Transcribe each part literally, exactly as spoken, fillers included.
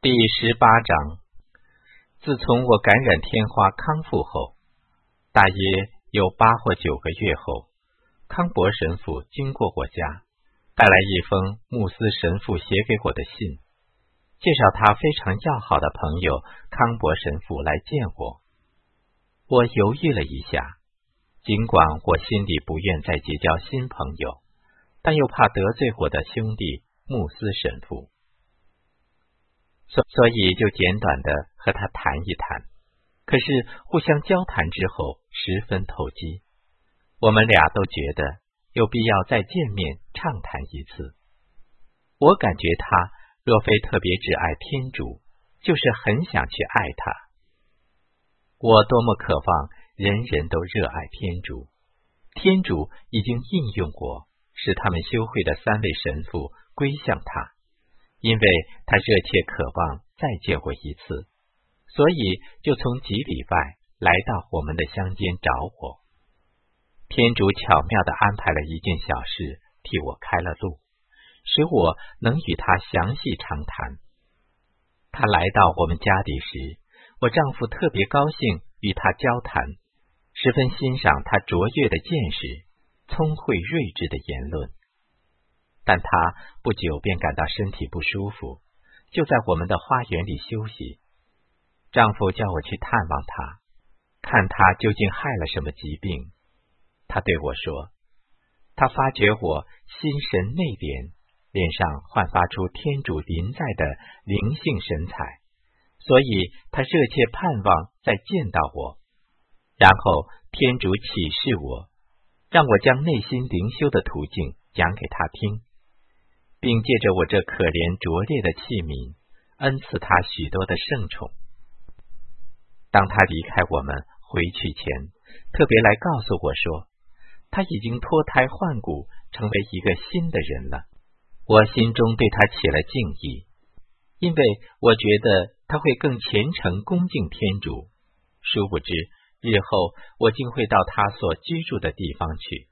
第十八章。自从我感染天花康复后，大约有八或九个月后，康伯神父经过我家，带来一封穆斯神父写给我的信，介绍他非常要好的朋友康伯神父来见我。我犹豫了一下，尽管我心里不愿再结交新朋友，但又怕得罪我的兄弟穆斯神父，所所以就简短的和他谈一谈。可是互相交谈之后十分投机，我们俩都觉得有必要再见面畅谈一次。我感觉他若非特别只爱天主，就是很想去爱他。我多么渴望人人都热爱天主，天主已经应用我，使他们修会的三位神父归向他，因为他热切渴望再见我一次，所以就从几里外来到我们的乡间找我。天主巧妙地安排了一件小事，替我开了路，使我能与他详细长谈。他来到我们家里时，我丈夫特别高兴与他交谈，十分欣赏他卓越的见识，聪慧睿智的言论。但他不久便感到身体不舒服，就在我们的花园里休息。丈夫叫我去探望他，看他究竟害了什么疾病。他对我说，他发觉我心神内敛，脸上焕发出天主临在的灵性神采，所以他热切盼望再见到我。然后天主启示我，让我将内心灵修的途径讲给他听，并借着我这可怜拙劣的器皿，恩赐他许多的圣宠。当他离开我们回去前，特别来告诉我说，他已经脱胎换骨，成为一个新的人了。我心中对他起了敬意，因为我觉得他会更虔诚恭敬天主。殊不知，日后我竟会到他所居住的地方去。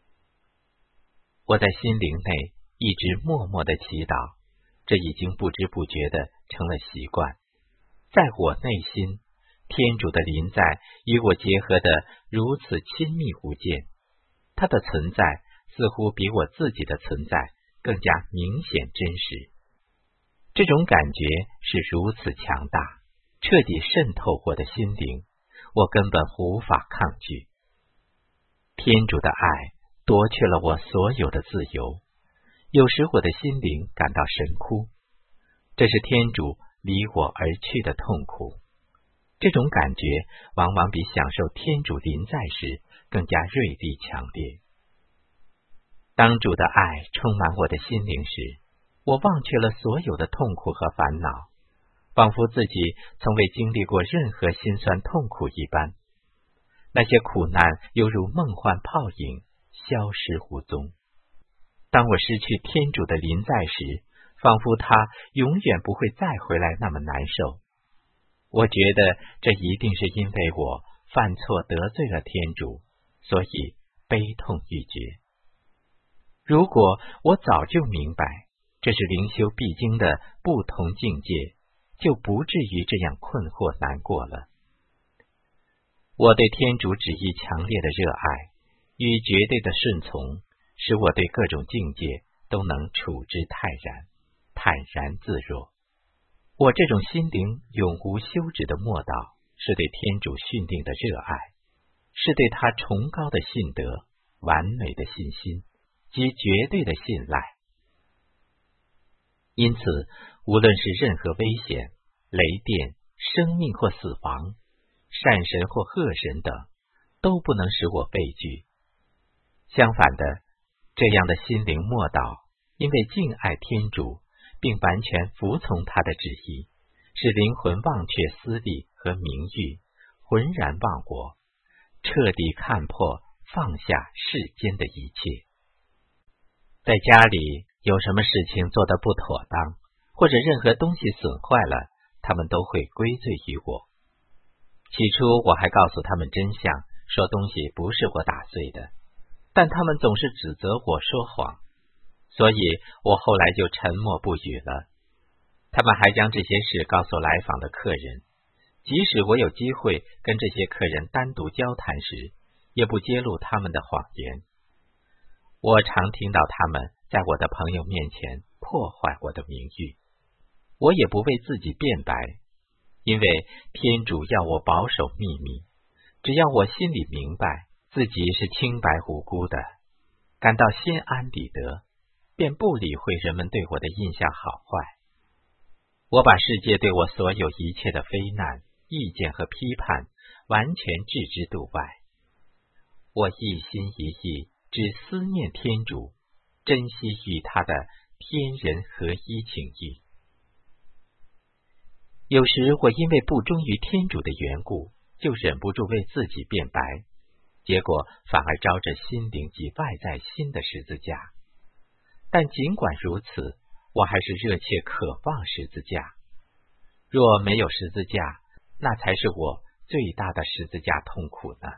我在心灵内一直默默的祈祷，这已经不知不觉的成了习惯。在我内心，天主的临在与我结合的如此亲密无间，他的存在似乎比我自己的存在更加明显真实。这种感觉是如此强大，彻底渗透我的心灵，我根本无法抗拒。天主的爱夺去了我所有的自由，有时我的心灵感到神枯，这是天主离我而去的痛苦。这种感觉往往比享受天主临在时更加锐利强烈。当主的爱充满我的心灵时，我忘却了所有的痛苦和烦恼，仿佛自己从未经历过任何辛酸痛苦一般。那些苦难犹如梦幻泡影，消失无踪。当我失去天主的临在时，仿佛他永远不会再回来那么难受。我觉得这一定是因为我犯错得罪了天主，所以悲痛欲绝。如果我早就明白这是灵修必经的不同境界，就不至于这样困惑难过了。我对天主旨意强烈的热爱与绝对的顺从，使我对各种境界都能处之泰然，坦然自若。我这种心灵永无休止的默祷，是对天主训令的热爱，是对他崇高的信德、完美的信心及绝对的信赖。因此，无论是任何危险、雷电、生命或死亡、善神或恶神等，都不能使我畏惧。相反的，这样的心灵默祷，因为敬爱天主，并完全服从他的旨意，使灵魂忘却私利和名誉，浑然忘我，彻底看破放下世间的一切。在家里有什么事情做得不妥当，或者任何东西损坏了，他们都会归罪于我。起初我还告诉他们真相，说东西不是我打碎的，但他们总是指责我说谎，所以我后来就沉默不语了。他他们还将这些事告诉来访的客人，即使我有机会跟这些客人单独交谈时，也不揭露他们的谎言。我常听到他们在我的朋友面前破坏我的名誉，我也不为自己辩白，因为天主要我保守秘密，只要我心里明白自己是清白无辜的，感到心安理得，便不理会人们对我的印象好坏。我把世界对我所有一切的非难、意见和批判完全置之度外。我一心一意只思念天主，珍惜与他的天人合一情谊。有时我因为不忠于天主的缘故，就忍不住为自己辩白，结果反而招着心灵及外在新的十字架。但尽管如此，我还是热切渴望十字架。若没有十字架，那才是我最大的十字架痛苦呢。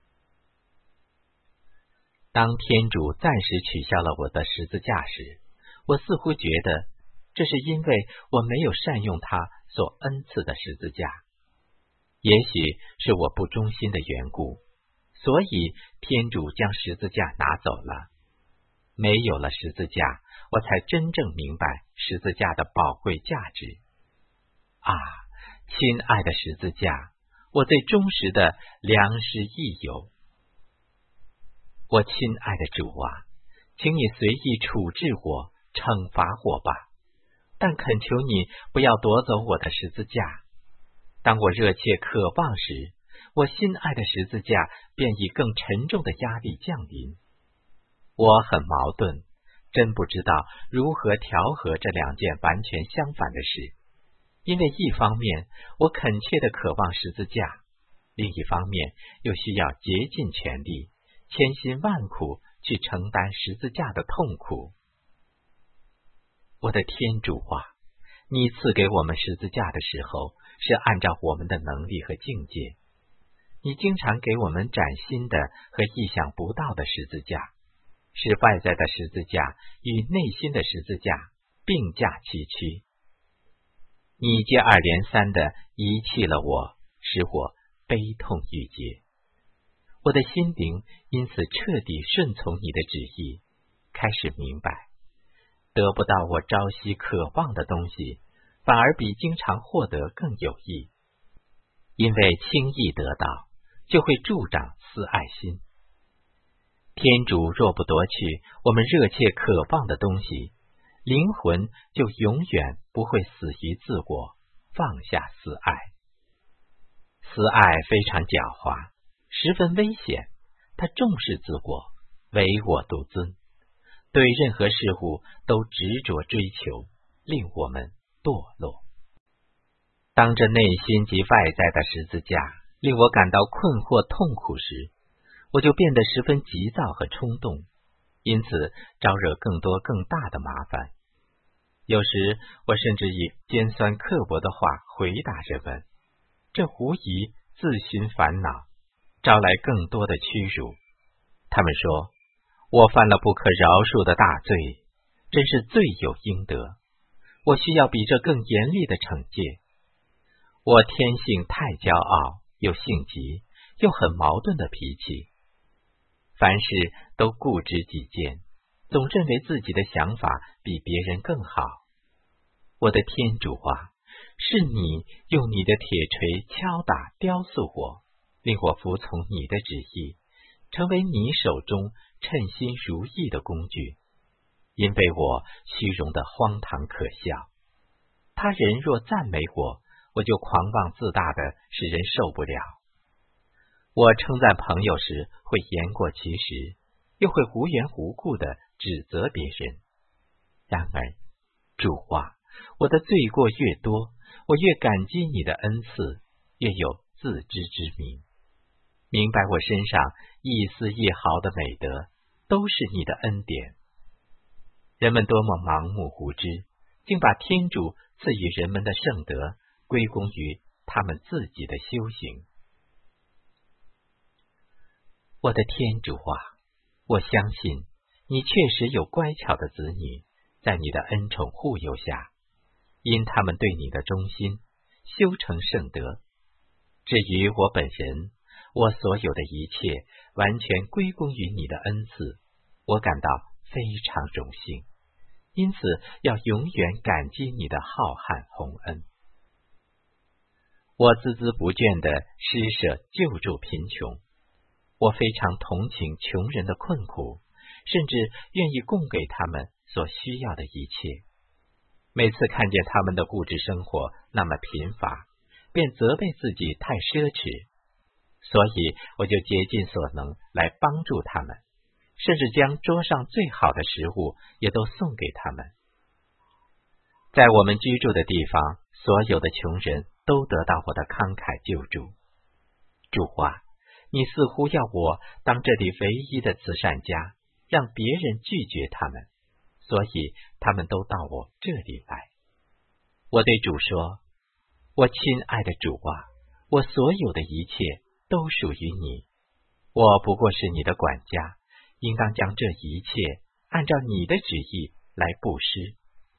当天主暂时取消了我的十字架时，我似乎觉得这是因为我没有善用他所恩赐的十字架。也许是我不忠心的缘故，所以天主将十字架拿走了。没有了十字架，我才真正明白十字架的宝贵价值。啊，亲爱的十字架，我最忠实的良师益友。我亲爱的主啊，请你随意处置我，惩罚我吧，但恳求你不要夺走我的十字架。当我热切渴望时，我心爱的十字架便以更沉重的压力降临。我很矛盾，真不知道如何调和这两件完全相反的事。因为一方面我恳切地渴望十字架，另一方面又需要竭尽全力、千辛万苦去承担十字架的痛苦。我的天主啊，你赐给我们十字架的时候，是按照我们的能力和境界。你经常给我们崭新的和意想不到的十字架，使外在的十字架与内心的十字架并驾齐驱。你接二连三地遗弃了我，使我悲痛欲绝。我的心灵因此彻底顺从你的旨意，开始明白，得不到我朝夕渴望的东西，反而比经常获得更有益。因为轻易得到，就会助长私爱心。天主若不夺去我们热切渴望的东西，灵魂就永远不会死于自我，放下私爱。私爱非常狡猾，十分危险，它重视自我，唯我独尊，对任何事物都执着追求，令我们堕落。当这内心及外在的十字架令我感到困惑痛苦时，我就变得十分急躁和冲动，因此招惹更多更大的麻烦。有时我甚至以尖酸刻薄的话回答人们，这无疑自寻烦恼，招来更多的屈辱。他们说我犯了不可饶恕的大罪，真是罪有应得，我需要比这更严厉的惩戒。我天性太骄傲，又性急，又很矛盾的脾气，凡事都固执己见，总认为自己的想法比别人更好。我的天主啊，是你用你的铁锤敲打雕塑我，令我服从你的旨意，成为你手中称心如意的工具。因为我虚荣的荒唐可笑，他人若赞美我，我就狂妄自大的使人受不了。我称赞朋友时会言过其实，又会无缘无故的指责别人。然而主啊，我的罪过越多，我越感激你的恩赐，越有自知之明，明白我身上一丝一毫的美德都是你的恩典。人们多么盲目无知，竟把天主赐予人们的圣德归功于他们自己的修行。我的天主啊，我相信你确实有乖巧的子女，在你的恩宠护佑下， 因他们对你的忠心，修成圣德。至于我本人，我所有的一切完全归功于你的恩赐，我感到非常荣幸，因此要永远感激你的浩瀚宏恩。我孜孜不倦地施舍救助贫穷，我非常同情穷人的困苦，甚至愿意供给他们所需要的一切。每次看见他们的物质生活那么贫乏，便责备自己太奢侈，所以我就竭尽所能来帮助他们，甚至将桌上最好的食物也都送给他们。在我们居住的地方，所有的穷人都得到我的慷慨救助。主啊，你似乎要我当这里唯一的慈善家，让别人拒绝他们，所以他们都到我这里来。我对主说，我亲爱的主啊，我所有的一切都属于你，我不过是你的管家，应当将这一切按照你的旨意来布施。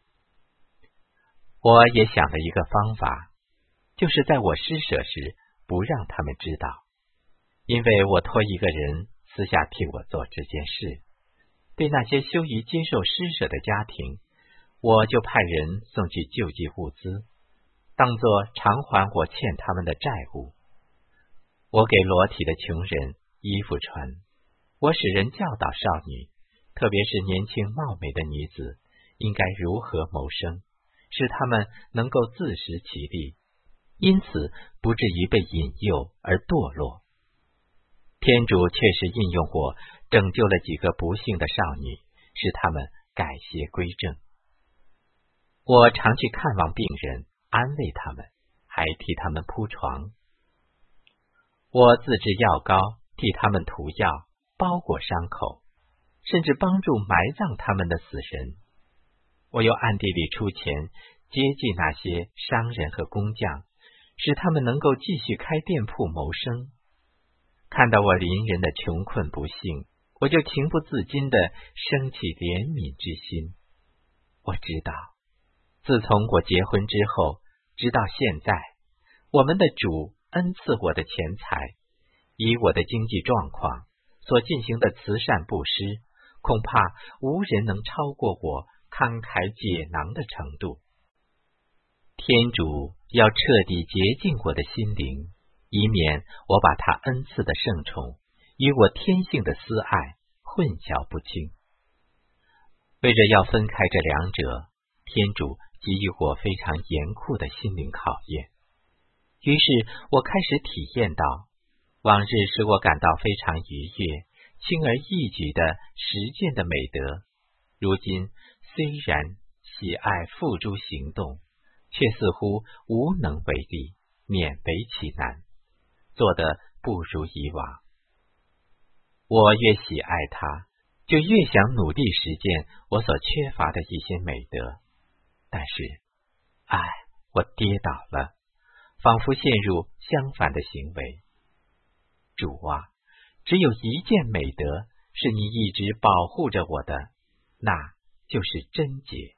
我也想了一个方法，就是在我施舍时不让他们知道，因为我托一个人私下替我做这件事。对那些羞于接受施舍的家庭，我就派人送去救济物资，当作偿还我欠他们的债务。我给裸体的穷人衣服穿，我使人教导少女，特别是年轻貌美的女子，应该如何谋生，使他们能够自食其力，因此不至于被引诱而堕落。天主确实应用我拯救了几个不幸的少女，使他们改邪归正。我常去看望病人，安慰他们，还替他们铺床。我自制药膏，替他们涂药，包裹伤口，甚至帮助埋葬他们的死人。我又暗地里出钱接济那些商人和工匠，使他们能够继续开店铺谋生。看到我邻人的穷困不幸，我就情不自禁地升起怜悯之心。我知道，自从我结婚之后，直到现在，我们的主恩赐我的钱财，以我的经济状况所进行的慈善布施，恐怕无人能超过我慷慨解囊的程度。天主要彻底洁净我的心灵，以免我把他恩赐的圣宠与我天性的私爱混淆不清。为着要分开这两者，天主给予我非常严酷的心灵考验。于是我开始体验到，往日使我感到非常愉悦、轻而易举的实践的美德，如今虽然喜爱付诸行动，却似乎无能为力，勉为其难，做得不如以往。我越喜爱它，就越想努力实践我所缺乏的一些美德。但是，唉，我跌倒了，仿佛陷入相反的行为。主啊，只有一件美德是你一直保护着我的，那就是贞洁。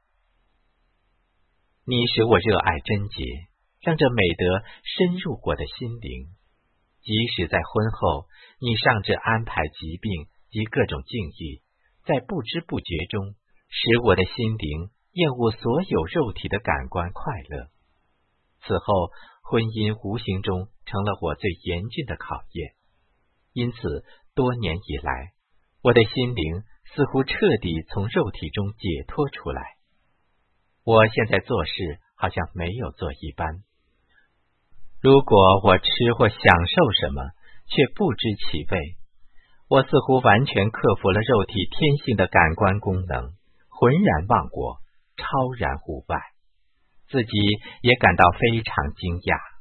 你使我热爱贞洁，让这美德深入我的心灵。即使在婚后，你尚且安排疾病及各种境遇，在不知不觉中，使我的心灵厌恶所有肉体的感官快乐。此后，婚姻无形中成了我最严峻的考验。因此，多年以来，我的心灵似乎彻底从肉体中解脱出来。我现在做事好像没有做一般。如果我吃或享受什么，却不知其味，我似乎完全克服了肉体天性的感官功能，浑然忘我，超然物外，自己也感到非常惊讶。